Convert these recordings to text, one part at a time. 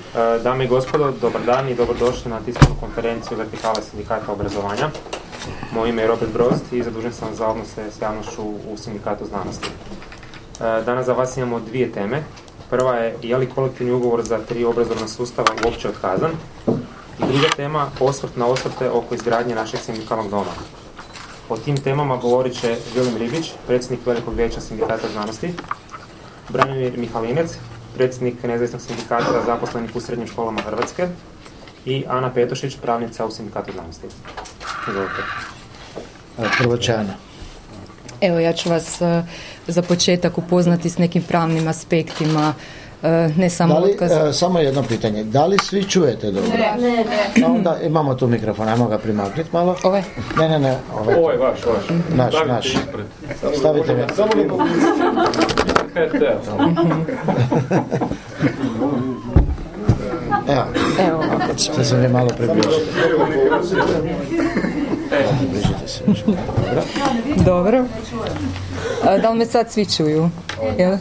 Dame i gospodo, dobar dan i dobrodošli na tiskovnu konferenciju Vertikale sindikata obrazovanja. Moje ime je Robert Brozd i zadužen sam za odnose s javnošću u Sindikatu znanosti. Danas za vas imamo dvije teme. Prva je li kolektivni ugovor za 3 obrazovna sustava uopće otkazan? I druga tema, osvrt na osvrte oko izgradnje našeg sindikalnog doma. O tim temama govorit će Vilim Ribić, predsjednik Velikog vijeća Sindikata znanosti, Branimir Mihalinec, predsjednik Nezavisnog sindikata zaposlenih u srednjim školama Hrvatske i Ana Petošić, pravnica u Sindikatu znanosti. Izvolite. Prvo će Ana. Evo, ja ću vas za početak upoznati s nekim pravnim aspektima, ne samo otkaz. Samo jedno pitanje, da li svi čujete dobro? Ne. Onda imamo tu mikrofon, ajmo ga primaknuti malo. Ovaj? Ne. Ovaj vaš. Naš. Stavite ga. Samo mi Evo ovako. Sad sam je malo približiti. Približite se. Dobro. Da li me sad svi čuju? Jel?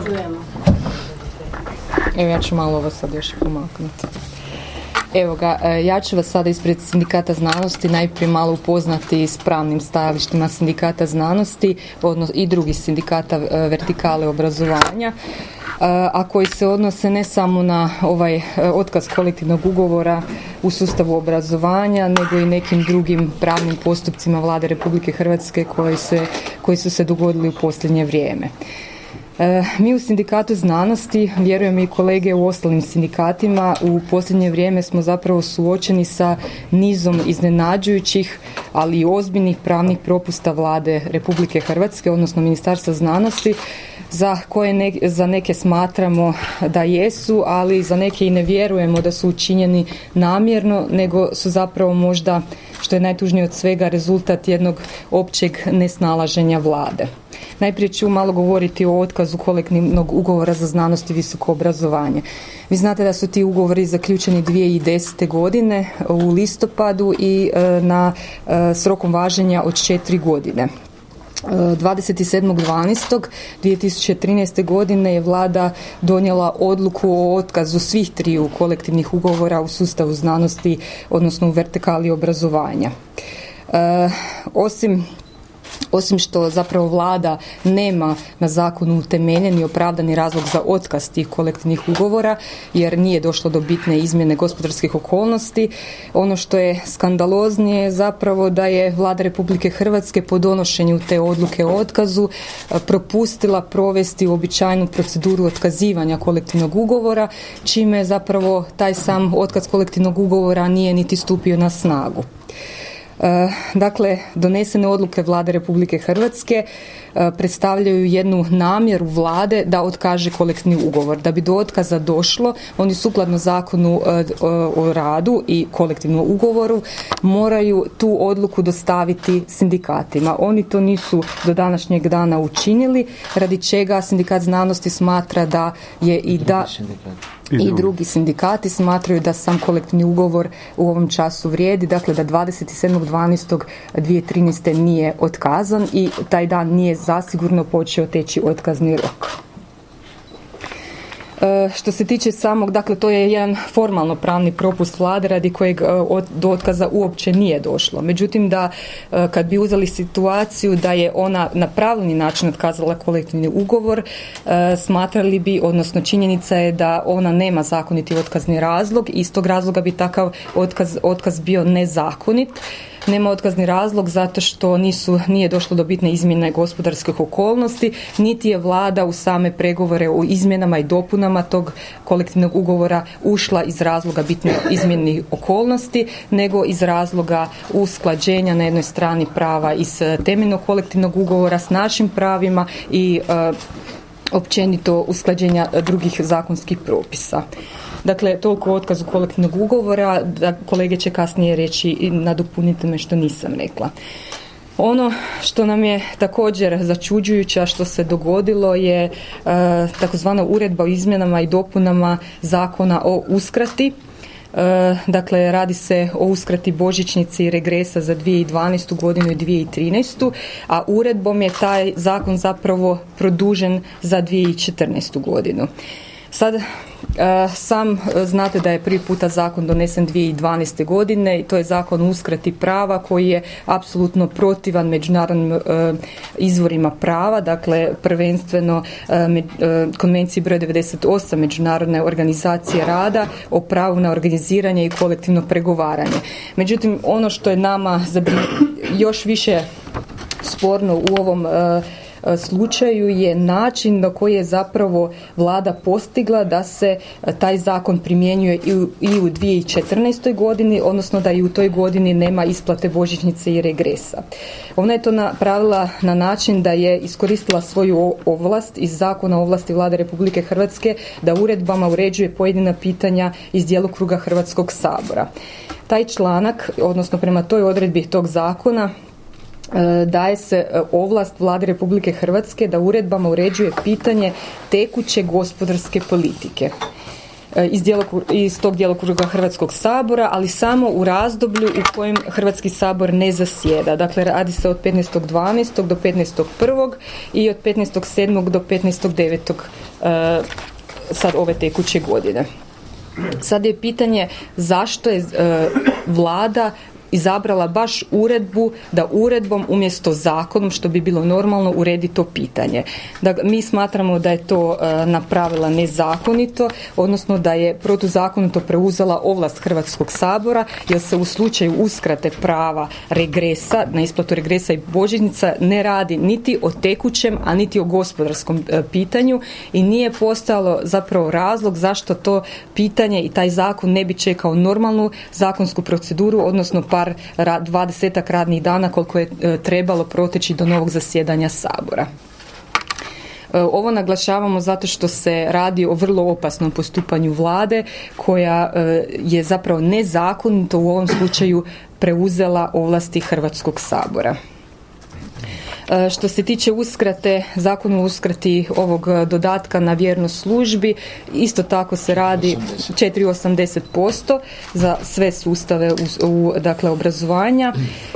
Evo, ja ću malo ovo sad još pomaknuti. Evo ga, ja ću vas sada ispred Sindikata znanosti najprije malo upoznati s pravnim stajalištima Sindikata znanosti i drugih sindikata vertikale obrazovanja, a koji se odnose ne samo na ovaj otkaz kolektivnog ugovora u sustavu obrazovanja, nego i nekim drugim pravnim postupcima Vlade Republike Hrvatske koji su se dogodili u posljednje vrijeme. Mi u Sindikatu znanosti, vjerujem i kolege u ostalim sindikatima, u posljednje vrijeme smo zapravo suočeni sa nizom iznenađujućih, ali i ozbiljnih pravnih propusta Vlade Republike Hrvatske, odnosno Ministarstva znanosti, za koje za neke smatramo da jesu, ali za neke i ne vjerujemo da su učinjeni namjerno, nego su zapravo možda, što je najtužnije od svega, rezultat jednog općeg nesnalaženja Vlade. Najprije ću malo govoriti o otkazu kolektivnog ugovora za znanost i visoko obrazovanje. Vi znate da su ti ugovori zaključeni 2010. godine u listopadu i s rokom važenja od 4 godine. 27.12.2013. godine je Vlada donijela odluku o otkazu svih 3 kolektivnih ugovora u sustavu znanosti, odnosno u vertikali obrazovanja. Osim što zapravo Vlada nema na zakonu utemeljen i opravdani razlog za otkaz tih kolektivnih ugovora, jer nije došlo do bitne izmjene gospodarskih okolnosti, ono što je skandaloznije je zapravo da je Vlada Republike Hrvatske po donošenju te odluke o otkazu propustila provesti uobičajenu proceduru otkazivanja kolektivnog ugovora, čime zapravo taj sam otkaz kolektivnog ugovora nije niti stupio na snagu. Dakle, donesene odluke Vlade Republike Hrvatske predstavljaju jednu namjeru Vlade da otkaže kolektivni ugovor. Da bi do otkaza došlo, oni sukladno zakonu o radu i kolektivnom ugovoru moraju tu odluku dostaviti sindikatima. Oni to nisu do današnjeg dana učinili, radi čega Sindikat znanosti smatra da je i drugi sindikati smatraju da sam kolektivni ugovor u ovom času vrijedi, dakle da 27.12.2013. nije otkazan i taj dan nije zasigurno počeo teći otkazni rok. Što se tiče samog, dakle to je jedan formalno pravni propust Vlade radi kojeg do otkaza uopće nije došlo. Međutim, da kad bi uzeli situaciju da je ona na pravilni način otkazala kolektivni ugovor, smatrali bi, odnosno činjenica je da ona nema zakoniti otkazni razlog, iz tog razloga bi takav otkaz bio nezakonit. Nema otkazni razlog zato što nije došlo do bitne izmjene gospodarskih okolnosti, niti je Vlada u same pregovore o izmjenama i dopunama tog kolektivnog ugovora ušla iz razloga bitne izmjene okolnosti, nego iz razloga usklađenja na jednoj strani prava iz temeljnog kolektivnog ugovora s našim pravima i općenito usklađenja drugih zakonskih propisa. Dakle, toliko o otkazu kolektivnog ugovora, da kolege će kasnije reći i nadopuniti me što nisam rekla. Ono što nam je također začuđujuće, što se dogodilo je takozvana uredba o izmjenama i dopunama zakona o uskrati. Dakle, radi se o uskrati božićnice i regresa za 2012. godinu i 2013. a uredbom je taj zakon zapravo produžen za 2014. godinu. Sad, Sam znate da je prvi puta zakon donesen 2012. godine i to je zakon o uskrati prava koji je apsolutno protivan međunarodnim izvorima prava, dakle prvenstveno konvenciji broj 98 Međunarodne organizacije rada o pravu na organiziranje i kolektivno pregovaranje. Međutim, ono što je nama još više sporno u ovom slučaju je način na koji je zapravo vlada postigla da se taj zakon primjenjuje i u 2014. godini, odnosno da i u toj godini nema isplate božićnice i regresa. Ona je to napravila na način da je iskoristila svoju ovlast iz zakona o ovlasti Vlade Republike Hrvatske da uredbama uređuje pojedina pitanja iz djelokruga Hrvatskog sabora. Taj članak, odnosno prema toj odredbi tog zakona, daje se ovlast Vlade Republike Hrvatske da uredbama uređuje pitanje tekuće gospodarske politike iz tog djelokruga Hrvatskog sabora, ali samo u razdoblju u kojem Hrvatski sabor ne zasjeda. Dakle, radi se od 15.12. do 15.1. i od 15.7. do 15.9. sad ove tekuće godine. Sad je pitanje zašto je vlada izabrala baš uredbu da uredbom umjesto zakonom, što bi bilo normalno, uredi to pitanje. Dakle, mi smatramo da je to napravila nezakonito, odnosno da je protuzakonito preuzela ovlast Hrvatskog sabora, jer se u slučaju uskrate prava regresa, na isplatu regresa i božićnica ne radi niti o tekućem, a niti o gospodarskom pitanju i nije postojalo zapravo razlog zašto to pitanje i taj zakon ne bi čekao normalnu zakonsku proceduru, odnosno 20 radnih dana koliko je trebalo proteći do novog zasjedanja Sabora. Ovo naglašavamo zato što se radi o vrlo opasnom postupanju vlade koja je zapravo nezakonito u ovom slučaju preuzela ovlasti Hrvatskog sabora. Što se tiče uskrate, zakon o uskrati ovog dodatka na vjernost službi, isto tako se radi 4,80% za sve sustave dakle, obrazovanja.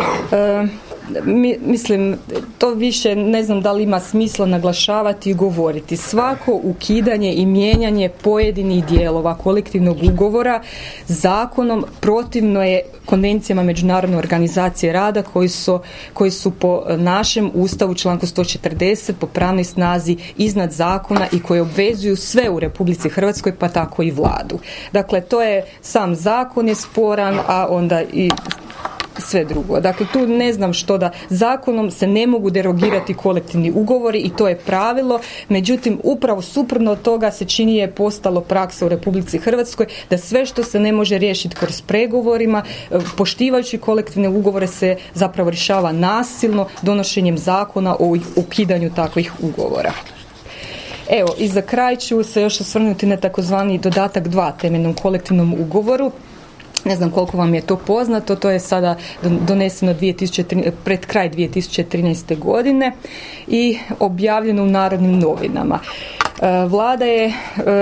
Mislim, to više ne znam da li ima smisla naglašavati i govoriti. Svako ukidanje i mijenjanje pojedinih dijelova kolektivnog ugovora zakonom protivno je konvencijama Međunarodne organizacije rada koji su po našem Ustavu članku 140 po pravnoj snazi iznad zakona i koji obvezuju sve u Republici Hrvatskoj, pa tako i vladu. Dakle, to je sam zakon je sporan, a onda i sve drugo. Dakle, tu ne znam što da zakonom se ne mogu derogirati kolektivni ugovori i to je pravilo, međutim upravo suprotno od toga se čini je postalo praksa u Republici Hrvatskoj da sve što se ne može riješiti kroz pregovorima, poštivajući kolektivne ugovore se zapravo rješava nasilno donošenjem zakona o ukidanju takvih ugovora. Evo, i za kraj ću se još osvrnuti na takozvani dodatak 2 temeljnom kolektivnom ugovoru. Ne znam koliko vam je to poznato, to je sada doneseno pred kraj 2013. godine i objavljeno u Narodnim novinama. Vlada je,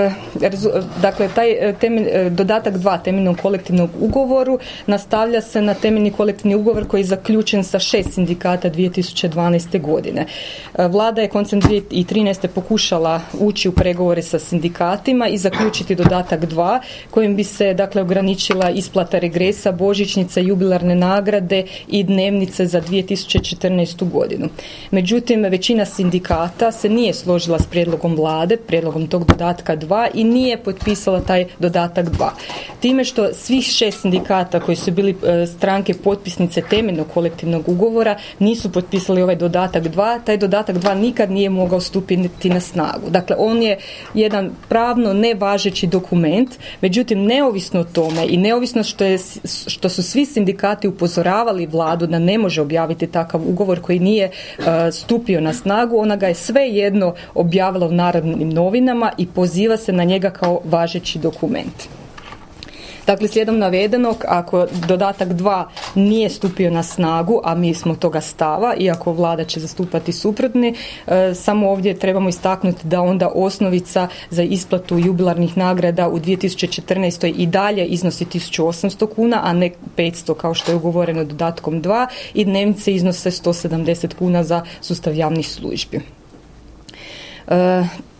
dakle, taj dodatak 2 temeljnom kolektivnom ugovoru nastavlja se na temeljni kolektivni ugovor koji je zaključen sa 6 sindikata 2012. godine. Vlada je koncem 2013. pokušala ući u pregovore sa sindikatima i zaključiti dodatak 2 kojim bi se, dakle, ograničila isplata regresa, božićnica, jubilarne nagrade i dnevnice za 2014. godinu. Međutim, većina sindikata se nije složila s prijedlogom vlade, prijedlogom tog dodatka 2 i nije potpisala taj dodatak 2. Time što svih 6 sindikata koji su bili stranke potpisnice temeljnog kolektivnog ugovora nisu potpisali ovaj dodatak 2, taj dodatak 2 nikad nije mogao stupiti na snagu. Dakle, on je jedan pravno nevažeći dokument, međutim, neovisno o tome i neovisno što su svi sindikati upozoravali vladu da ne može objaviti takav ugovor koji nije stupio na snagu, ona ga je svejedno objavila u Narodnim novinama i poziva se na njega kao važeći dokument. Dakle, slijedom navedenog, ako dodatak 2 nije stupio na snagu, a mi smo toga stava, iako vlada će zastupati suprotni, samo ovdje trebamo istaknuti da onda osnovica za isplatu jubilarnih nagrada u 2014. i dalje iznosi 1.800 kuna, a ne 500 kao što je ugovoreno dodatkom 2 i dnevnice iznose 170 kuna za sustav javnih službi.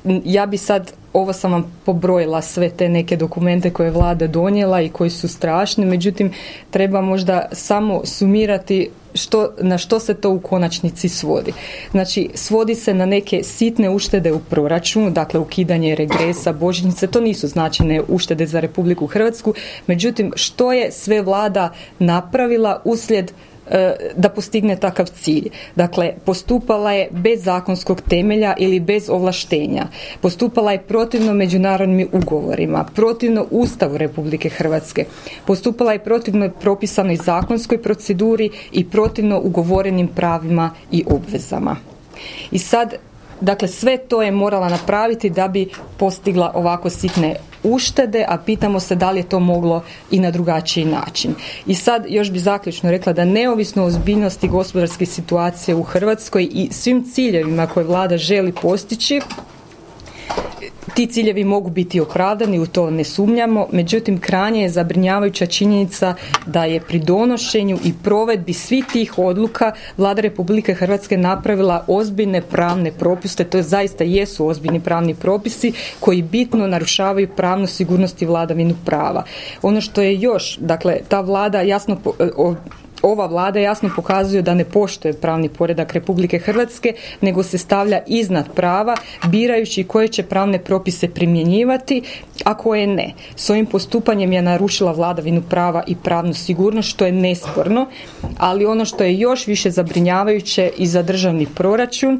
ja bi sad, ovo sam vam pobrojila sve te neke dokumente koje je vlada donijela i koji su strašni, međutim treba možda samo sumirati na što se to u konačnici svodi. Znači, svodi se na neke sitne uštede u proračunu, dakle ukidanje regresa, božićnice, to nisu značajne uštede za Republiku Hrvatsku, međutim što je sve vlada napravila uslijed da postigne takav cilj. Dakle, postupala je bez zakonskog temelja ili bez ovlaštenja. Postupala je protivno međunarodnim ugovorima, protivno Ustavu Republike Hrvatske. Postupala je protivno propisanoj zakonskoj proceduri i protivno ugovorenim pravima i obvezama. I sad, dakle, sve to je morala napraviti da bi postigla ovako sitne uštede, a pitamo se da li je to moglo i na drugačiji način. I sad još bi zaključno rekla da neovisno o ozbiljnosti gospodarske situacije u Hrvatskoj i svim ciljevima koje vlada želi postići, ti ciljevi mogu biti opravdani, u to ne sumnjamo, međutim krajnje je zabrinjavajuća činjenica da je pri donošenju i provedbi svih tih odluka Vlada Republike Hrvatske napravila ozbiljne pravne propise, to zaista jesu ozbiljni pravni propisi koji bitno narušavaju pravnu sigurnost i vladavinu prava. Ono što je još, dakle, ta vlada jasno ova vlada jasno pokazuje da ne poštuje pravni poredak Republike Hrvatske, nego se stavlja iznad prava, birajući koje će pravne propise primjenjivati, a koje ne. S ovim postupanjem je narušila vladavinu prava i pravnu sigurnost, što je nesporno, ali ono što je još više zabrinjavajuće i za državni proračun,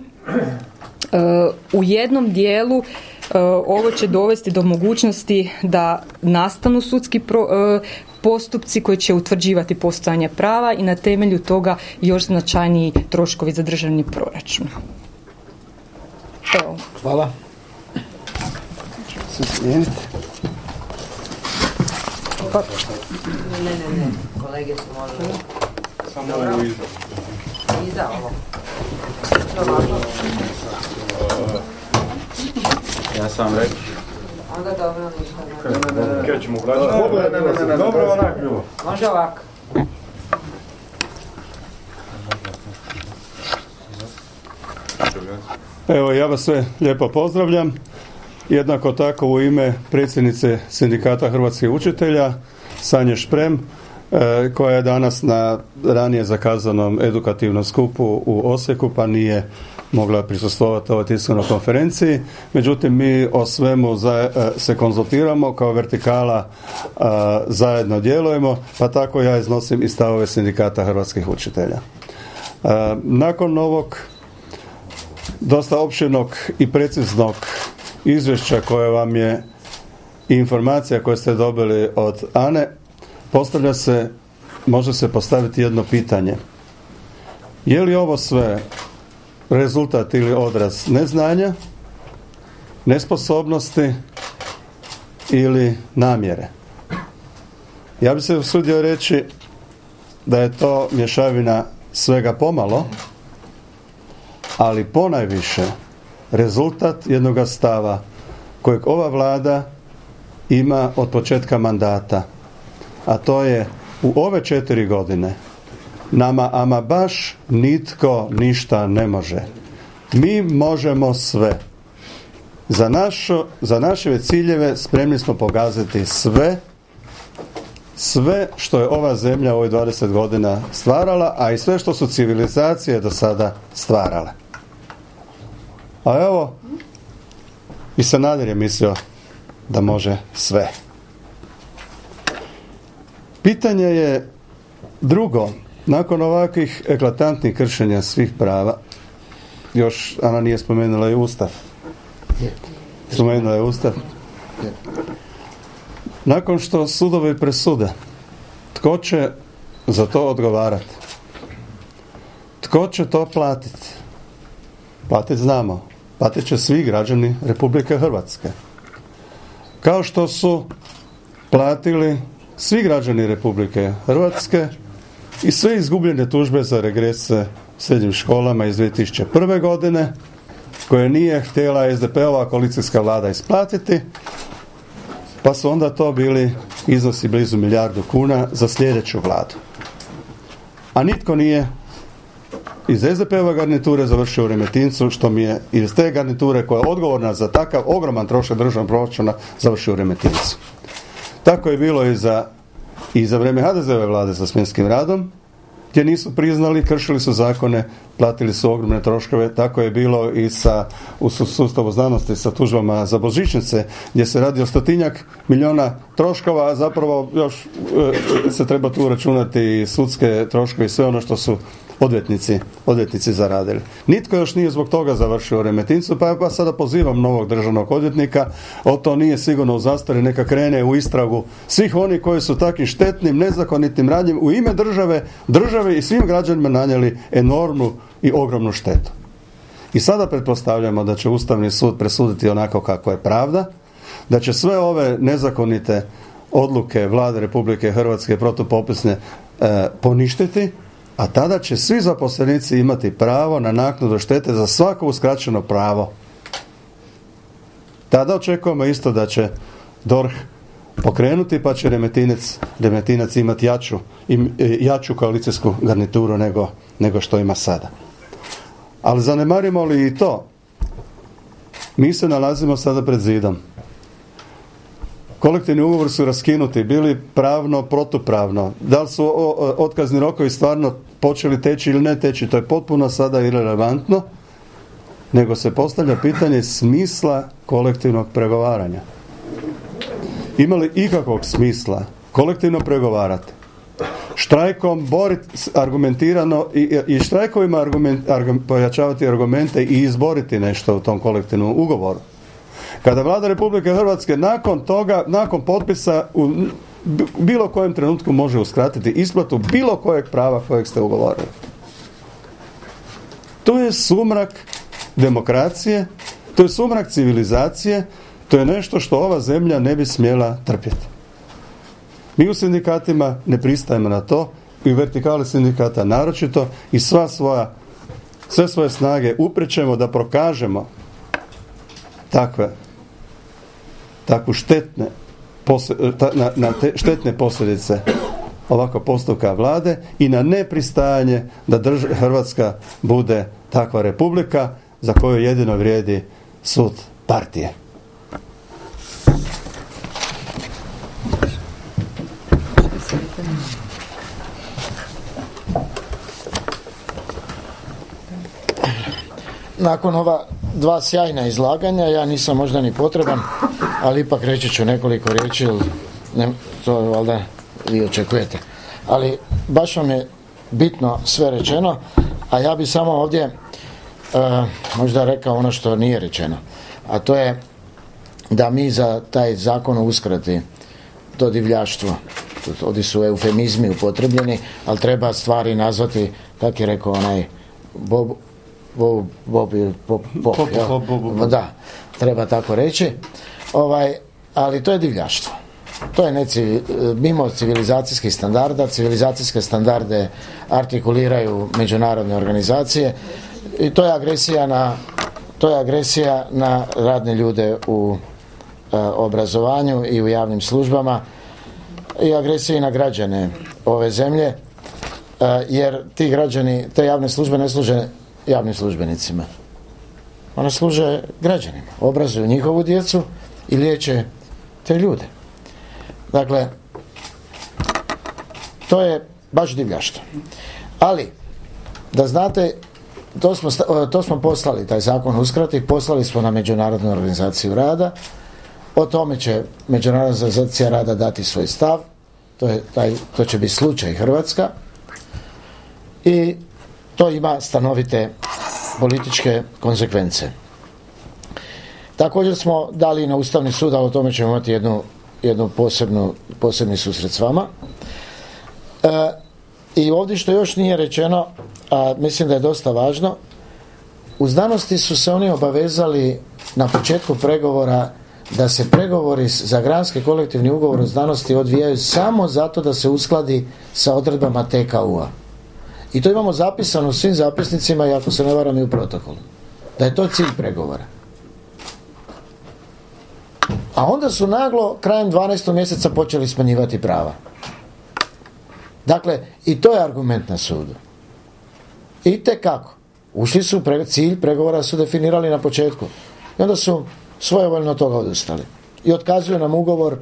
u jednom dijelu ovo će dovesti do mogućnosti da nastanu sudski postupci koji će utvrđivati postojanje prava i na temelju toga još značajniji troškovi za državni proračun. Evo. Hvala. Ne. Kolege su možda. Samo ovo iza ovo. Ja sam rekao. Onda dobro, ništa ne. Kaj ćemo vraćati? Dobro, onak bilo. Može ovako. Evo, ja vas sve lijepo pozdravljam. Jednako tako u ime predsjednice Sindikata hrvatskih učitelja, Sanje Šprem, koja je danas na ranije zakazanom edukativnom skupu u Osijeku, pa nije mogla prisustvovati ovoj tiskovnoj konferenciji. Međutim, mi o svemu se konzultiramo, kao vertikala zajedno djelujemo, pa tako ja iznosim i stavove Sindikata hrvatskih učitelja. Nakon ovog dosta opširnog i preciznog izvješća koje vam je i informacija koje ste dobili od Ane, može se postaviti jedno pitanje. Je li ovo sve rezultat ili odraz neznanja, nesposobnosti ili namjere? Ja bih se usudio reći da je to mješavina svega pomalo, ali ponajviše rezultat jednog stava kojeg ova vlada ima od početka mandata, a to je u ove 4 godine nama ama baš nitko ništa ne može. Mi možemo sve. Za naše ciljeve spremni smo pogaziti sve što je ova zemlja u ovih 20 godina stvarala, a i sve što su civilizacije do sada stvarale. A evo, i Sanader je mislio da može sve. Pitanje je drugo. Nakon ovakvih eklatantnih kršenja svih prava, još Ana nije spomenula i Ustav. Spomenula je Ustav. Nakon što sudovi presude, tko će za to odgovarati? Tko će to platiti? Platit znamo. Platit će svi građani Republike Hrvatske. Kao što su platili svi građani Republike Hrvatske i sve izgubljene tužbe za regrese srednjim školama iz 2001. godine, koje nije htjela SDP-ova koalicijska vlada isplatiti, pa su onda to bili iznosi blizu 1 milijardu kuna za sljedeću vladu. A nitko nije iz SDP-ove garniture završio u Remetincu, što mi je iz te garniture koja je odgovorna za takav ogroman trošak državnog proračuna završio u Remetincu. Tako je bilo i za vrijeme HDZ-ove vlade sa smjenskim radom, gdje nisu priznali, kršili su zakone, platili su ogromne troškove. Tako je bilo i u sustavu znanosti sa tužbama za božićnice, gdje se radi o 100-tinjak milijuna troškova, a zapravo još se treba tu računati i sudske troškove i sve ono što su odvjetnici zaradili. Nitko još nije zbog toga završio u Remetincu, pa sada pozivam novog državnog odvjetnika, to nije sigurno u zastari, neka krene u istragu svih onih koji su takvim štetnim, nezakonitim radnjim u ime države i svim građanima nanijeli enormnu i ogromnu štetu. I sada pretpostavljamo da će Ustavni sud presuditi onako kako je pravda, da će sve ove nezakonite odluke Vlade Republike Hrvatske protupopisne poništiti, a tada će svi zaposlenici imati pravo na naknadu štete za svako uskraćeno pravo. Tada očekujemo isto da će DORH pokrenuti, pa će Remetinac imati jaču koalicijsku garnituru nego što ima sada. Ali zanemarimo li i to, mi se nalazimo sada pred zidom. Kolektivni ugovor su raskinuti, bili pravno, protupravno. Da li su otkazni rokovi stvarno počeli teći ili ne teći, to je potpuno sada irelevantno, nego se postavlja pitanje smisla kolektivnog pregovaranja. Ima li ikakvog smisla kolektivno pregovarati? Štrajkom boriti argumentirano i štrajkovima pojačavati argumente i izboriti nešto u tom kolektivnom ugovoru. Kada Vlada Republike Hrvatske nakon toga, nakon potpisa u bilo kojem trenutku može uskratiti isplatu bilo kojeg prava kojeg ste ugovorili. To je sumrak demokracije, to je sumrak civilizacije, to je nešto što ova zemlja ne bi smjela trpjeti. Mi u sindikatima ne pristajemo na to i u vertikali sindikata naročito i sve svoje snage uprećemo da prokažemo takvu štetne posljedice ovako postupka vlade i na nepristajanje da Hrvatska bude takva republika za koju jedino vrijedi sud partije. Nakon ova dva sjajna izlaganja, ja nisam možda ni potreban, ali ipak reći ću nekoliko riječi, to valjda vi očekujete. Ali baš vam je bitno sve rečeno, a ja bi samo ovdje možda rekao ono što nije rečeno. A to je da mi za taj zakon o uskrati, to divljaštvo, ovdje su eufemizmi upotrebljeni, ali treba stvari nazvati, kako je rekao onaj da, treba tako reći, ali to je divljaštvo. To je mimo civilizacijskih standarda. Civilizacijske standarde artikuliraju međunarodne organizacije i to je agresija na radne ljude u obrazovanju i u javnim službama i agresija i na građane ove zemlje, jer ti građani, te javne službe ne služe javnim službenicima. One služe građanima, obrazuju njihovu djecu i liječe te ljude. Dakle, to je baš divljaštvo. Ali, da znate, to smo poslali, taj zakon uskrati, poslali smo na Međunarodnu organizaciju rada. O tome će Međunarodna organizacija rada dati svoj stav. To će biti slučaj Hrvatska. I to ima stanovite političke konsekvence. Također smo dali na Ustavni sud, a o tome ćemo imati jednu posebni susret s vama. I ovdje što još nije rečeno, a mislim da je dosta važno, u znanosti su se oni obavezali na početku pregovora da se pregovori za granski kolektivni ugovor u znanosti odvijaju samo zato da se uskladi sa odredbama TKU-a. I to imamo zapisano u svim zapisnicima i ako se ne varam i u protokolu. Da je to cilj pregovora. A onda su naglo krajem 12. mjeseca počeli smanjivati prava. Dakle, i to je argument na sudu. Itekako. Ušli su, cilj pregovora su definirali na početku. I onda su svojevoljno od toga odustali. I otkazuju nam ugovor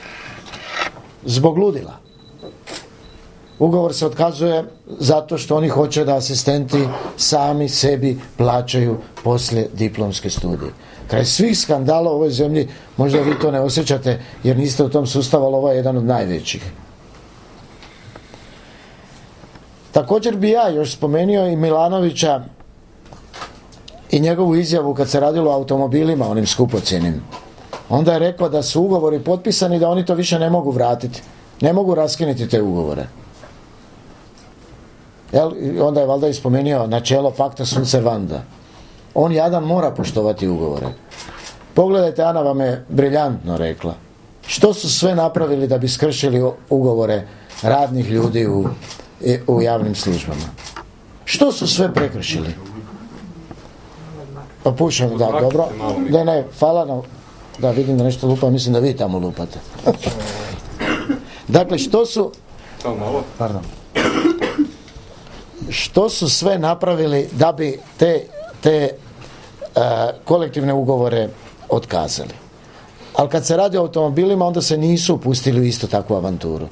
zbog ludila. Ugovor se otkazuje zato što oni hoće da asistenti sami sebi plaćaju poslije diplomske studije. Kraj svih skandala u ovoj zemlji, možda vi to ne osjećate jer niste u tom sustavu, ali ovo je jedan od najvećih. Također bi ja još spomenuo i Milanovića i njegovu izjavu kad se radilo o automobilima, onim skupocjenim. Onda je rekao da su ugovori potpisani, da oni to više ne mogu vratiti. Ne mogu raskinuti te ugovore. Onda je valjda ispomenuo načelo pacta sunt servanda. On jadan mora poštovati ugovore. Pogledajte, Ana vam je briljantno rekla. Što su sve napravili da bi skršili ugovore radnih ljudi u javnim službama? Što su sve prekršili? Pušam, da, dobro. Ne, hvala na... Da, vidim da nešto lupa, mislim da vi tamo lupate. Dakle, što su sve napravili da bi te kolektivne ugovore otkazali? Ali kad se radi o automobilima, onda se nisu upustili u isto takvu avanturu.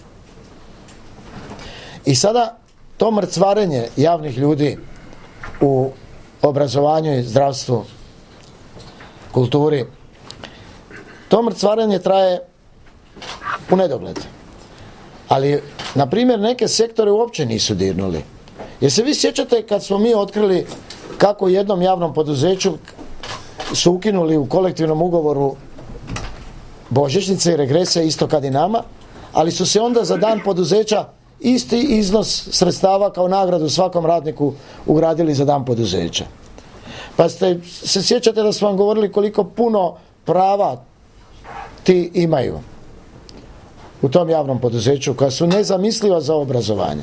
I sada to mrcvarenje javnih ljudi u obrazovanju i zdravstvu, kulturi, to mrcvarenje traje u nedogled. Ali, na primjer, neke sektore uopće nisu dirnuli. Jer se vi sjećate kad smo mi otkrili kako u jednom javnom poduzeću su ukinuli u kolektivnom ugovoru božićnice i regrese isto kad i nama, ali su se onda za dan poduzeća isti iznos sredstava kao nagradu svakom radniku ugradili za dan poduzeća. Pa se sjećate da smo vam govorili koliko puno prava ti imaju u tom javnom poduzeću koja su nezamisliva za obrazovanje.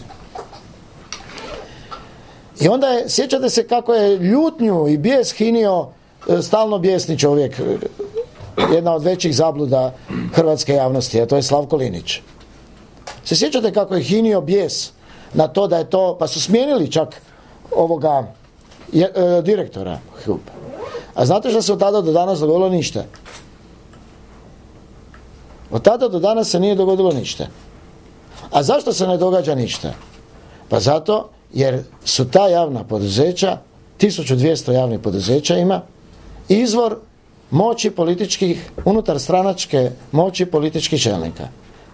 I onda sjećate se kako je ljutnju i bijes hinio stalno bijesni čovjek, jedna od većih zabluda hrvatske javnosti, a to je Slavko Linić. Se sjećate kako je hinio bijes na to da je to, pa su smijenili čak ovoga direktora HUP-a. A znate što se od tada do danas dogodilo? Ništa. Od tada do danas se nije dogodilo ništa. A zašto se ne događa ništa? Pa zato jer su ta javna poduzeća, 1200 javnih poduzeća ima, izvor moći političkih, unutar stranačke moći političkih čelnika.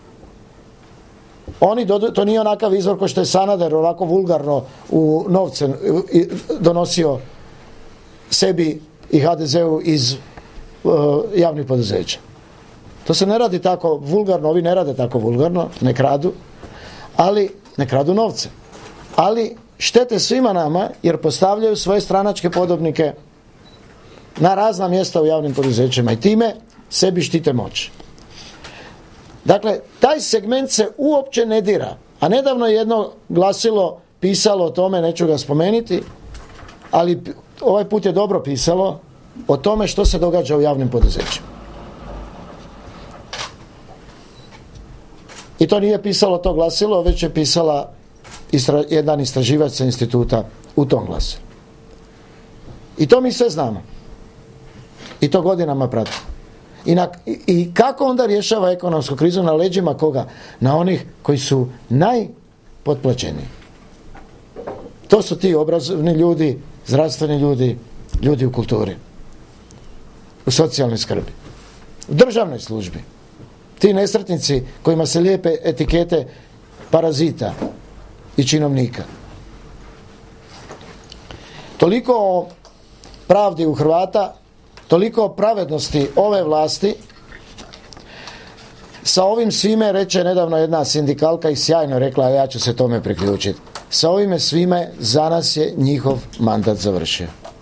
To nije onakav izvor kao što je Sanader ovako vulgarno u novce donosio sebi i HDZ-u iz javnih poduzeća. To se ne radi tako vulgarno, ovi ne rade tako vulgarno, ne kradu, ali ne kradu novce. Ali štete svima nama jer postavljaju svoje stranačke podobnike na razna mjesta u javnim poduzećima i time sebi štite moć. Dakle, taj segment se uopće ne dira. A nedavno je jedno glasilo pisalo o tome, neću ga spomenuti, ali ovaj put je dobro pisalo o tome što se događa u javnim poduzećima. I to nije pisalo to glasilo, već je pisala jedan istraživač sa instituta u tom glasilu. I to mi sve znamo. I to godinama pratimo. I kako onda rješava ekonomsku krizu? Na leđima koga? Na onih koji su najpotplaćeniji. To su ti obrazovni ljudi, zdravstveni ljudi, ljudi u kulturi, u socijalnoj skrbi, u državnoj službi. Ti nesretnici kojima se lijepe etikete parazita i činovnika. Toliko o pravdi u Hrvata, toliko o pravednosti ove vlasti. Sa ovim svime, reče nedavno jedna sindikalka i sjajno rekla, a ja ću se tome priključiti. Sa ovime svime za nas je njihov mandat završio.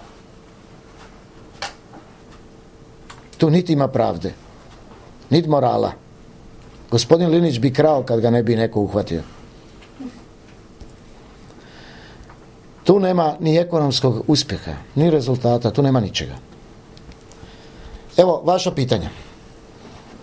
Tu niti ima pravde, niti morala. Gospodin Linić bi krao kad ga ne bi neko uhvatio. Tu nema ni ekonomskog uspjeha, ni rezultata, tu nema ničega. Evo, vaša pitanja.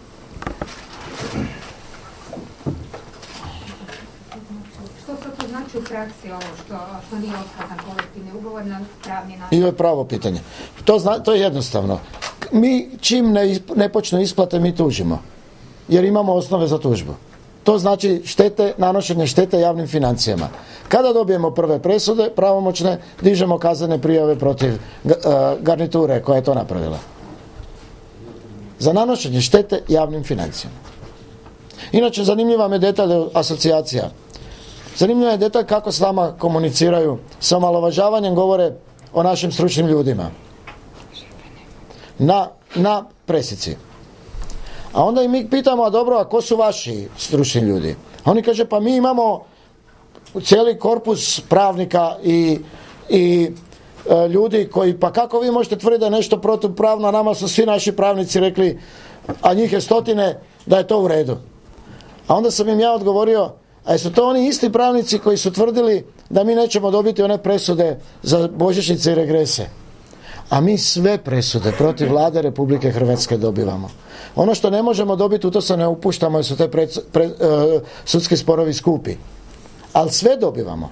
Što sad to znači znači u praksi ovo što nije otkazan kolektivni ugovor na pravni način? I to je pravo pitanje. To je jednostavno. Mi čim ne počnu isplate, mi tužimo. Jer imamo osnove za tužbu. To znači nanošenje štete javnim financijama. Kada dobijemo prve presude pravomoćne, dižemo kaznene prijave protiv garniture koja je to napravila. Za nanošenje štete javnim financijama. Inače, zanimljiva me detalj asocijacija. Zanimljiva je detalj kako s nama komuniciraju. Sa omalovažavanjem govore o našim stručnim ljudima. Na presici. A onda i mi pitamo, a dobro, a ko su vaši stručni ljudi? A oni kaže, pa mi imamo cijeli korpus pravnika i ljudi koji, pa kako vi možete tvrditi da je nešto protupravno, a nama su svi naši pravnici rekli, a njih je stotine, da je to u redu. A onda sam im ja odgovorio, a jesu to oni isti pravnici koji su tvrdili da mi nećemo dobiti one presude za božićnice i regrese? A mi sve presude protiv Vlade Republike Hrvatske dobivamo. Ono što ne možemo dobiti, u to se ne upuštamo jer su te sudski sporovi skupi. Ali sve dobivamo.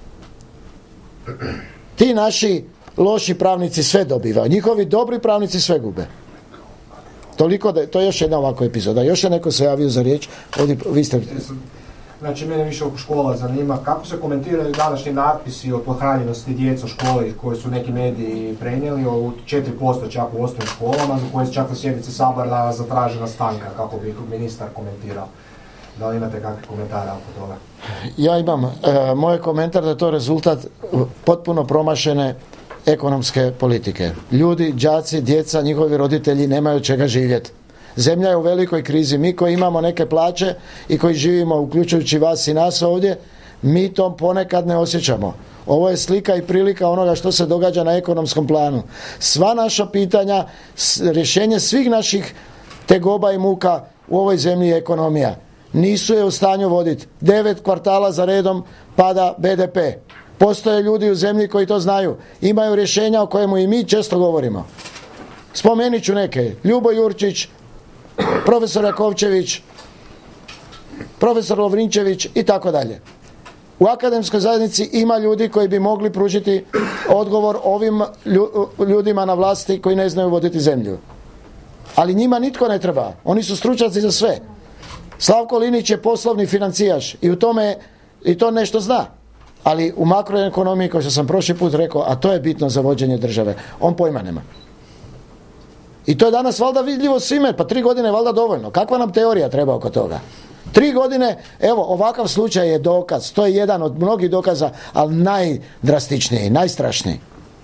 Ti naši loši pravnici sve dobivaju. Njihovi dobri pravnici sve gube. Toliko da to je još jedna ovakva epizoda. Još je neko se javio za riječ. Ovdje, vi ste... Znači, mene više oko škola zanima kako se komentiraju današnji natpisi o pohranjenosti djece u školi koje su neki mediji prenijeli, o 4% čak u osnovnim školama, za koje se čak na sjednici Sabora zatražena stanka, kako bi ministar komentirao. Da li imate kakve komentare oko toga? Ja imam. Moj komentar da je to rezultat potpuno promašene ekonomske politike. Ljudi, đaci, djeca, njihovi roditelji nemaju čega živjeti. Zemlja je u velikoj krizi. Mi koji imamo neke plaće i koji živimo, uključujući vas i nas ovdje, mi to ponekad ne osjećamo. Ovo je slika i prilika onoga što se događa na ekonomskom planu. Sva naša pitanja, rješenje svih naših tegoba i muka u ovoj zemlji je ekonomija. Nisu je u stanju voditi. 9 kvartala za redom pada BDP. Postoje ljudi u zemlji koji to znaju. Imaju rješenja o kojemu i mi često govorimo. Spomenut ću neke. Ljubo Jurčić, profesor Jakovčević, profesor Lovrinčević i tako dalje. U akademskoj zajednici ima ljudi koji bi mogli pružiti odgovor ovim ljudima na vlasti koji ne znaju voditi zemlju. Ali njima nitko ne treba. Oni su stručnjaci za sve. Slavko Linić je poslovni financijaš i u tome i to nešto zna. Ali u makroekonomiji, kao što sam prošli put rekao, a to je bitno za vođenje države, on pojma nema. I to je danas valjda vidljivo svime, pa 3 godine je valjda dovoljno. Kakva nam teorija treba oko toga? 3 godine, evo, ovakav slučaj je dokaz. To je jedan od mnogih dokaza, ali najdrastičniji, najstrašniji.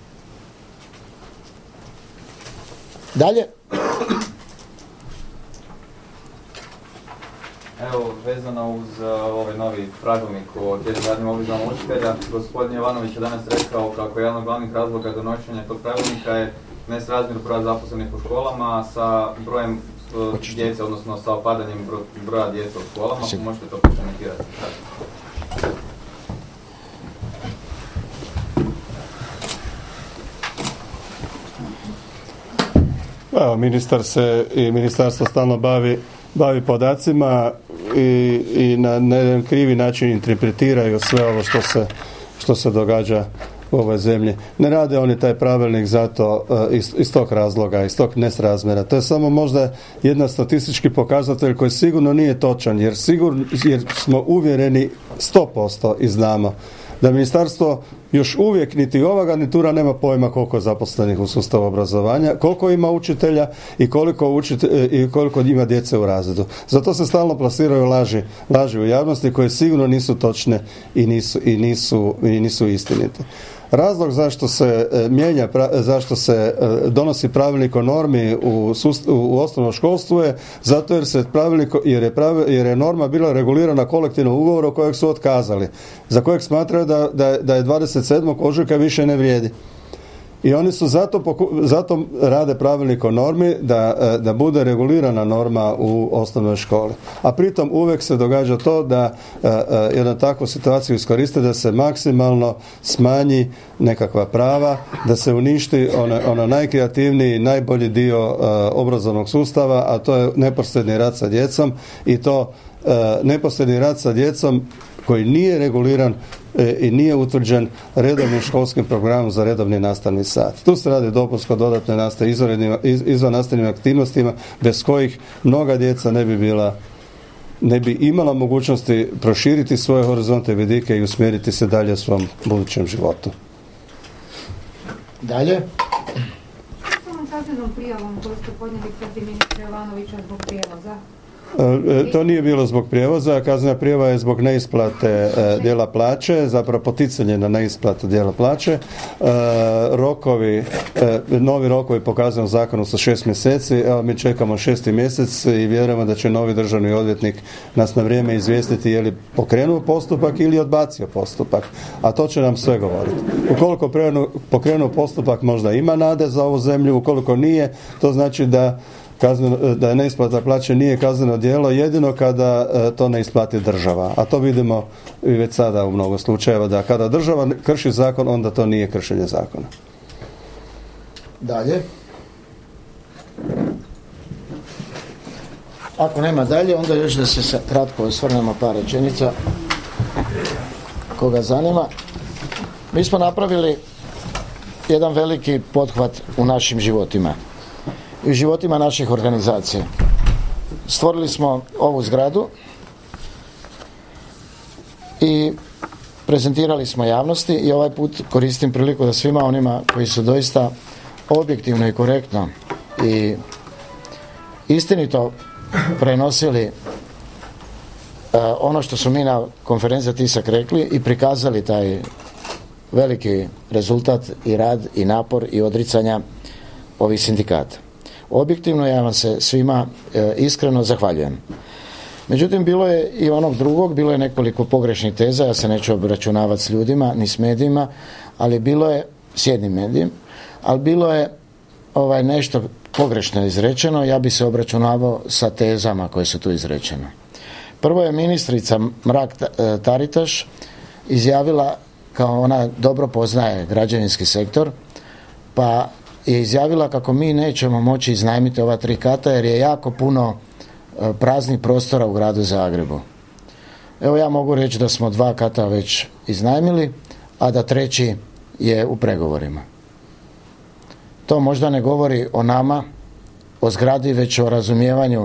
Dalje? Evo, vezano uz ovaj novi pravilnik o radnim obvezama učitelja, gospodin Jovanović je danas rekao kako jedan od glavnih razloga donošenja tog pravilnika je nesrazmjer broja zaposlenih u školama sa brojem djece, odnosno sa opadanjem broja djece u školama. Možete to prokomentirati? Evo, ministar se i ministarstvo stalno bavi podacima i na jedan krivi način interpretiraju sve ovo što se događa u ovoj zemlji. Ne rade oni taj pravilnik zato iz tog razloga, iz tog nesrazmjera. To je samo možda jedan statistički pokazatelj koji sigurno nije točan, jer smo uvjereni 100% i znamo da ministarstvo još uvijek niti ova garnitura nema pojma koliko je zaposlenih u sustavu obrazovanja, koliko ima učitelja i koliko ima djece u razredu. Zato se stalno plasiraju laži u javnosti koje sigurno nisu točne i nisu istinite. Razlog zašto se donosi pravilnik o normi u osnovnom školstvu je zato jer je norma bila regulirana kolektivnom ugovorom kojeg su otkazali, za kojeg smatraju da je 27. ožujka više ne vrijedi. I oni su zato rade pravilnik o normi da bude regulirana norma u osnovnoj školi. A pritom uvijek se događa to da jednu takvu situaciju iskoriste da se maksimalno smanji nekakva prava, da se uništi ono najkreativniji, najbolji dio obrazovnog sustava, a to je neposredni rad sa djecom i to neposredni rad sa djecom koji nije reguliran i nije utvrđen redovnim školskim programom za redovni nastavni sat. Tu se radi dopunsko dodatne nastave, izvan nastavnim aktivnostima bez kojih mnoga djeca ne bi imala mogućnosti proširiti svoje horizonte i vidike i usmjeriti se dalje svom budućem životu. Dalje. Samo kaznenom prijavom koju ste podnijeli protiv ministra Jovanovića zbog prijevoza. To nije bilo zbog prijevoza, kaznena prijava je zbog neisplate dijela plaće, zapravo poticanje na neisplatu dijela plaće. Novi rokovi po Kaznenom zakonu sa 6 mjeseci, evo mi čekamo 6. mjesec i vjerujemo da će novi državni odvjetnik nas na vrijeme izvijestiti je li pokrenuo postupak ili odbacio postupak, a to će nam sve govoriti. Ukoliko pokrenuo postupak možda ima nade za ovu zemlju, ukoliko nije, to znači da je neisplata plaće nije kazneno djelo jedino kada to ne isplati država. A to vidimo i već sada u mnogo slučajeva da kada država krši zakon, onda to nije kršenje zakona. Dalje. Ako nema dalje, onda još da se kratko osvrnemo par rečenica koga zanima. Mi smo napravili jedan veliki pothvat u našim životima i u životima naših organizacija. Stvorili smo ovu zgradu i prezentirali smo javnosti i ovaj put koristim priliku da svima onima koji su doista objektivno i korektno i istinito prenosili ono što su mi na konferenciji Tisak rekli i prikazali taj veliki rezultat i rad i napor i odricanja ovih sindikata. Objektivno ja vam se svima iskreno zahvaljujem. Međutim, bilo je i onog drugog, bilo je nekoliko pogrešnih teza, ja se neću obračunavati s ljudima, ni s medijima, ali bilo je, s jednim medijem, ali bilo je nešto pogrešno izrečeno, ja bi se obračunavao sa tezama koje su tu izrečene. Prvo je ministrica Mrak-Taritaš izjavila, kao ona dobro poznaje građevinski sektor, pa je izjavila kako mi nećemo moći iznajmiti ova 3 kata jer je jako puno praznih prostora u gradu Zagrebu. Evo ja mogu reći da smo 2 kata već iznajmili, a da 3. je u pregovorima. To možda ne govori o nama, o zgradi, već o razumijevanju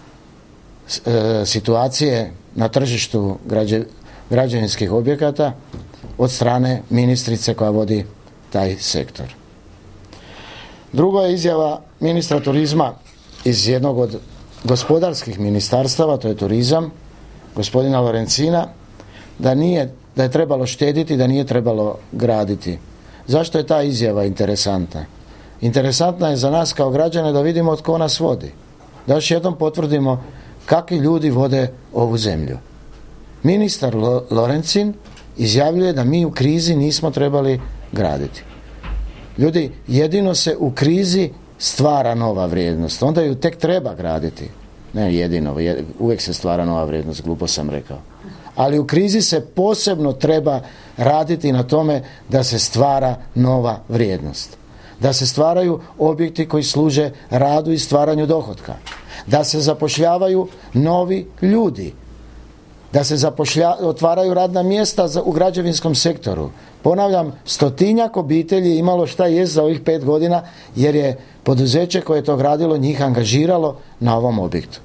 situacije na tržištu građevinskih objekata od strane ministrice koja vodi taj sektor. Drugo je izjava ministra turizma iz jednog od gospodarskih ministarstava, to je turizam, gospodina Lorencina, da je trebalo štediti, da nije trebalo graditi. Zašto je ta izjava interesantna? Interesantna je za nas kao građane da vidimo tko nas vodi. Da još jednom potvrdimo kakvi ljudi vode ovu zemlju. Ministar Lorencin izjavljuje da mi u krizi nismo trebali graditi. Ljudi, jedino se u krizi stvara nova vrijednost. Onda ju tek treba graditi. Ne jedino, uvijek se stvara nova vrijednost, glupo sam rekao. Ali u krizi se posebno treba raditi na tome da se stvara nova vrijednost. Da se stvaraju objekti koji služe radu i stvaranju dohotka. Da se zapošljavaju novi ljudi. Da se otvaraju radna mjesta u građevinskom sektoru. Ponavljam, 100-tinjak obitelji imalo šta jest za ovih 5 godina jer je poduzeće koje je to gradilo njih angažiralo na ovom objektu.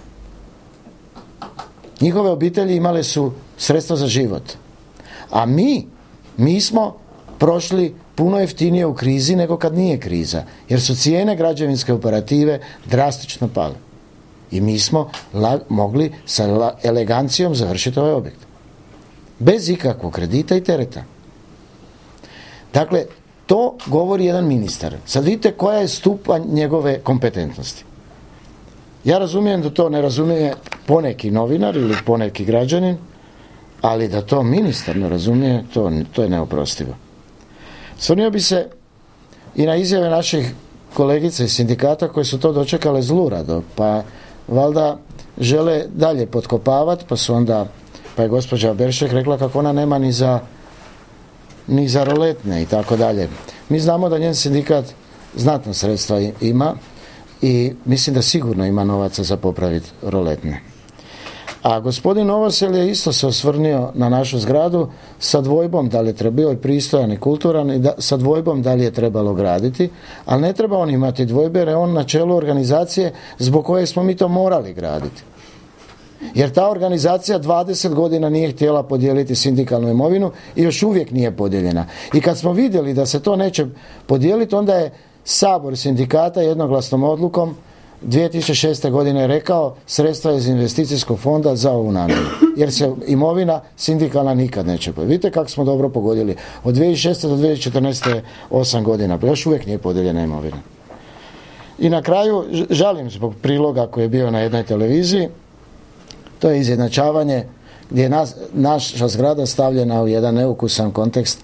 Njihove obitelji imale su sredstva za život. A mi smo prošli puno jeftinije u krizi nego kad nije kriza. Jer su cijene građevinske operative drastično pale. I mi smo mogli sa elegancijom završiti ovaj objekt. Bez ikakvog kredita i tereta. Dakle, to govori jedan ministar. Sad vidite koja je stupanj njegove kompetentnosti. Ja razumijem da to ne razumije poneki novinar ili poneki građanin, ali da to ministar ne razumije, to je neoprostivo. Svrnio bi se i na izjave naših kolegica iz sindikata koje su to dočekale zlurado, pa valjda žele dalje potkopavati, pa je gospođa Beršek rekla kako ona nema ni za roletne i tako dalje. Mi znamo da njen sindikat znatno sredstva ima i mislim da sigurno ima novaca za popraviti roletne. A gospodin Novosel je isto se osvrnio na našu zgradu sa dvojbom da li je bio pristojan i kulturan i sa dvojbom da li je trebalo graditi, ali ne treba on imati dvojbe jer je on na čelu organizacije zbog koje smo mi to morali graditi. Jer ta organizacija 20 godina nije htjela podijeliti sindikalnu imovinu i još uvijek nije podijeljena. I kad smo vidjeli da se to neće podijeliti, onda je Sabor sindikata jednoglasnom odlukom 2006. godine rekao sredstva iz investicijskog fonda za ovu namjenu. Jer se imovina sindikalna nikad neće podijeliti. Vidite kako smo dobro pogodili. Od 2006. do 2014. je 8 godina, pa još uvijek nije podijeljena imovina. I na kraju žalim zbog priloga koji je bio na jednoj televiziji. To je izjednačavanje gdje je naša zgrada stavljena u jedan neukusan kontekst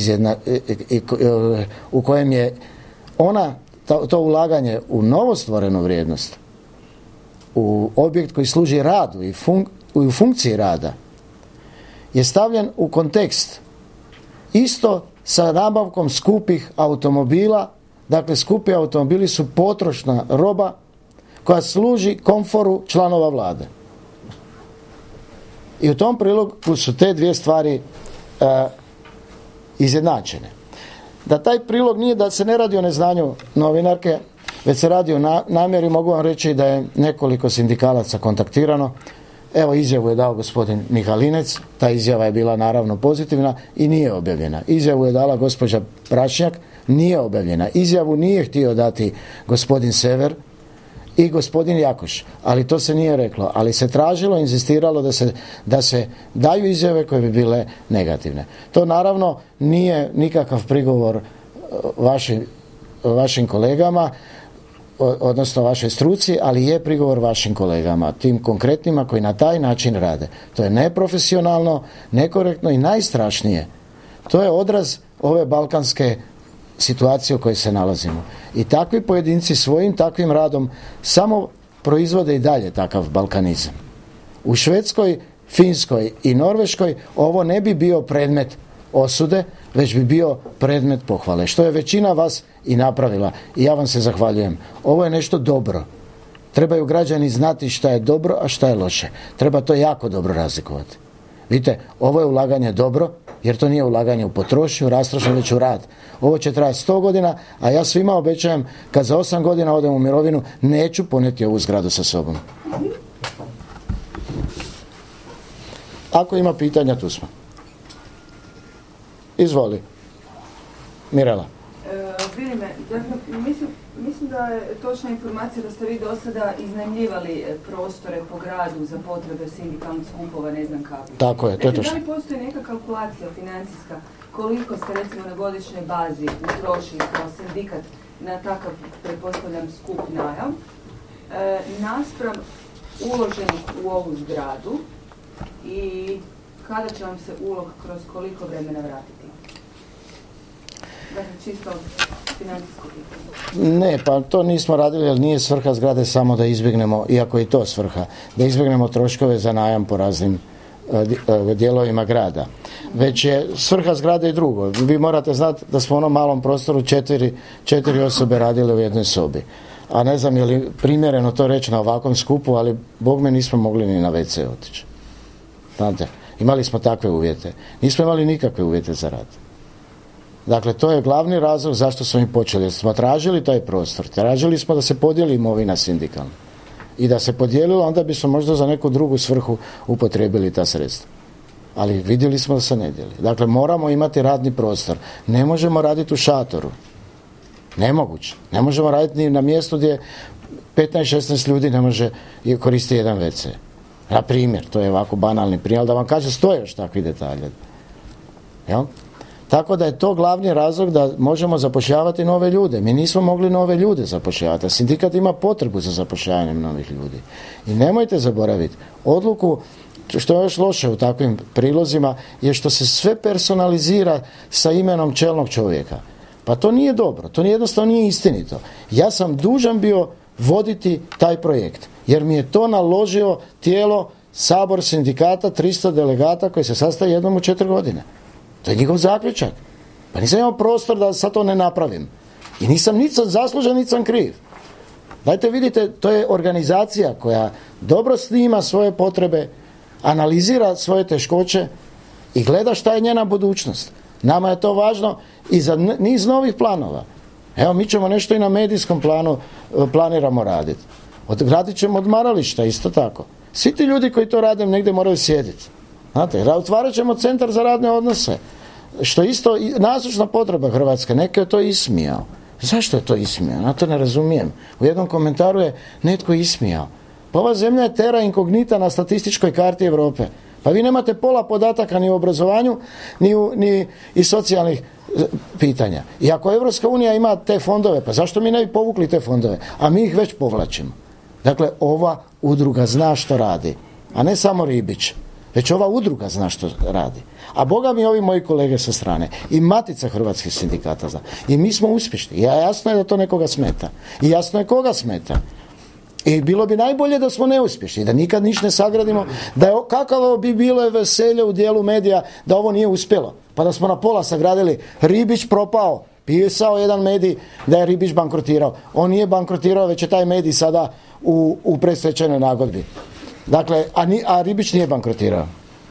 u kojem je to ulaganje u novostvorenu vrijednost, u objekt koji služi radu i u funkciji rada, je stavljen u kontekst isto sa nabavkom skupih automobila. Dakle, skupi automobili su potrošna roba koja služi komforu članova vlade. I u tom prilogu su te dvije stvari izjednačene. Da taj prilog nije da se ne radi o neznanju novinarke, već se radi o namjeri. Mogu vam reći da je nekoliko sindikalaca kontaktirano. Evo, izjavu je dao gospodin Mihalinec, ta izjava je bila naravno pozitivna i nije objavljena. Izjavu je dala gospođa Prašnjak, nije objavljena. Izjavu nije htio dati gospodin Sever i gospodin Jakoš, ali to se nije reklo, ali se tražilo, inzistiralo da se daju izjave koje bi bile negativne. To naravno nije nikakav prigovor vašim kolegama, odnosno vašoj struci, ali je prigovor vašim kolegama, tim konkretnima koji na taj način rade. To je neprofesionalno, nekorektno i najstrašnije. To je odraz ove balkanske situacije u kojoj se nalazimo. I takvi pojedinci svojim takvim radom samo proizvode i dalje takav balkanizam. U Švedskoj, Finskoj i Norveškoj ovo ne bi bio predmet osude, već bi bio predmet pohvale, što je većina vas i napravila. I ja vam se zahvaljujem. Ovo je nešto dobro. Trebaju građani znati šta je dobro, a šta je loše. Treba to jako dobro razlikovati. Vidite, ovo je ulaganje dobro, jer to nije ulaganje u potrošnju, rastrošnju, već u rad. Ovo će trajati 100 godina, a ja svima obećajem, kad za 8 godina odem u mirovinu, neću poneti ovu zgradu sa sobom. Ako ima pitanja, tu smo. Izvoli. Mirela. Vidi me, dakle, mislim da je točna informacija da ste vi do sada iznajmljivali prostore po gradu za potrebe sindikalnih skupova, ne znam kako. Tako je, to je točno. Da li postoji neka kalkulacija financijska koliko ste recimo na godišnjoj bazi utrošili kao sindikat na takav, pretpostavljam, skup najam, naspram uloženog u ovu zgradu i kada će vam se ulog kroz koliko vremena vratiti? Dakle, čisto financijsko pitanje. Ne, pa to nismo radili, jer nije svrha zgrade samo da izbjegnemo, iako je to svrha, da izbjegnemo troškove za najam po raznim dijelovima grada. Već je svrha zgrade i drugo. Vi morate znati da smo u onom malom prostoru četiri osobe radile u jednoj sobi. A ne znam je li primjereno to reći na ovakvom skupu, ali bog me nismo mogli ni na WC otići. Znate, imali smo takve uvjete. Nismo imali nikakve uvjete za rad. Dakle, to je glavni razlog zašto smo im počeli. Smo tražili taj prostor. Tražili smo da se podijeli imovina sindikalna. I da se podijelilo, onda bismo možda za neku drugu svrhu upotrijebili ta sredstva. Ali vidjeli smo da se ne dijeli. Dakle, moramo imati radni prostor. Ne možemo raditi u šatoru. Nemoguće. Ne možemo raditi ni na mjestu gdje 15-16 ljudi ne može koristiti jedan WC. Na primjer, to je ovako banalni primjer, ali da vam kaže stoje još takvi detalje. Jel? Tako da je to glavni razlog da možemo zapošljavati nove ljude. Mi nismo mogli nove ljude zapošljavati, a sindikat ima potrebu za zapošljavanjem novih ljudi. I nemojte zaboraviti, odluku, što je još loše u takvim prilozima, je što se sve personalizira sa imenom čelnog čovjeka. Pa to nije dobro, to jednostavno nije istinito. Ja sam dužan bio voditi taj projekt, jer mi je to naložio tijelo, Sabor sindikata, 300 delegata koji se sastaje jednom u 4 godine. To je njihov zaključak. Pa nisam imao prostor da sad to ne napravim. I nisam ni zaslužen, ni sam kriv. Dajte vidite, to je organizacija koja dobro snima svoje potrebe, analizira svoje teškoće i gleda šta je njena budućnost. Nama je to važno i za niz novih planova. Evo, mi ćemo nešto i na medijskom planu planiramo raditi. Odgradit ćemo odmarališta, isto tako. Svi ti ljudi koji to rade negdje moraju sjediti. Znate, otvarat ćemo centar za radne odnose. Što isto nasušna potreba Hrvatske. Neko je to ismijao. Zašto je to ismijao? Ja to ne razumijem. U jednom komentaru je netko ismijao. Pa ova zemlja je terra incognita na statističkoj karti Europe. Pa vi nemate pola podataka ni u obrazovanju, ni i socijalnih pitanja. I ako Europska unija ima te fondove, pa zašto mi ne bi povukli te fondove? A mi ih već povlačimo. Dakle, ova udruga zna što radi. A ne samo Ribić. Već ova udruga zna što radi. A boga mi ovi moji kolege sa strane. I Matica hrvatskih sindikata zna. I mi smo uspješni. Jasno je da to nekoga smeta. I jasno je koga smeta. I bilo bi najbolje da smo neuspješni, da nikad ništa ne sagradimo, da je, kakavo bi bilo veselje u dijelu medija da ovo nije uspjelo. Pa da smo na pola sagradili, Ribić propao, pisao jedan medij da je Ribić bankrotirao. On nije bankrotirao, već je taj medij sada u predstečajnoj nagodbi. Dakle, a Ribić nije bankrotirao.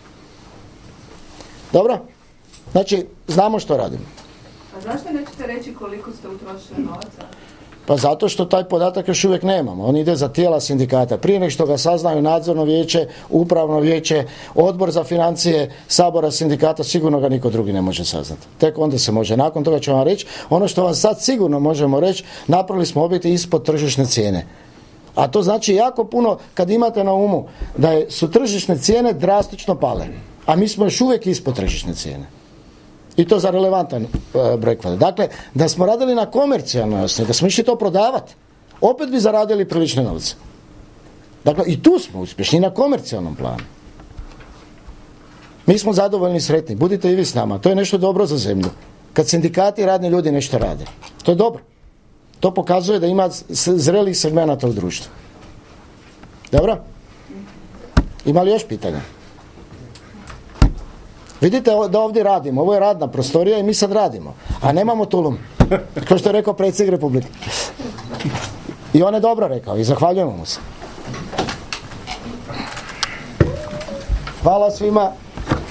Dobro? Znači, znamo što radimo. A zašto nećete reći koliko ste utrošili novaca? Pa zato što taj podatak još uvijek nemamo. On ide za tijela sindikata. Prije nego što ga saznaju nadzorno vijeće, upravno vijeće, odbor za financije Sabora sindikata, sigurno ga niko drugi ne može saznati. Tek onda se može. Nakon toga ću vam reći, ono što vam sad sigurno možemo reći, napravili smo objekte ispod tržišne cijene. A to znači jako puno kad imate na umu da su tržišne cijene drastično pale. A mi smo još uvijek ispod tržišne cijene. I to za relevantan broj kvadrata. Dakle, da smo radili na komercijalnoj osnovi, da smo išli to prodavati, opet bi zaradili prilične novce. Dakle, i tu smo uspješni, na komercijalnom planu. Mi smo zadovoljni i sretni. Budite i vi s nama. To je nešto dobro za zemlju. Kad sindikati i radni ljudi nešto rade. To je dobro. To pokazuje da ima zrelih segmenata u društvu. Dobro? Ima li još pitanja? Vidite da ovdje radimo. Ovo je radna prostorija i mi sad radimo. A nemamo tulum. Kao što je rekao predsjednik Republike. I on je dobro rekao i zahvaljujemo mu se. Hvala svima.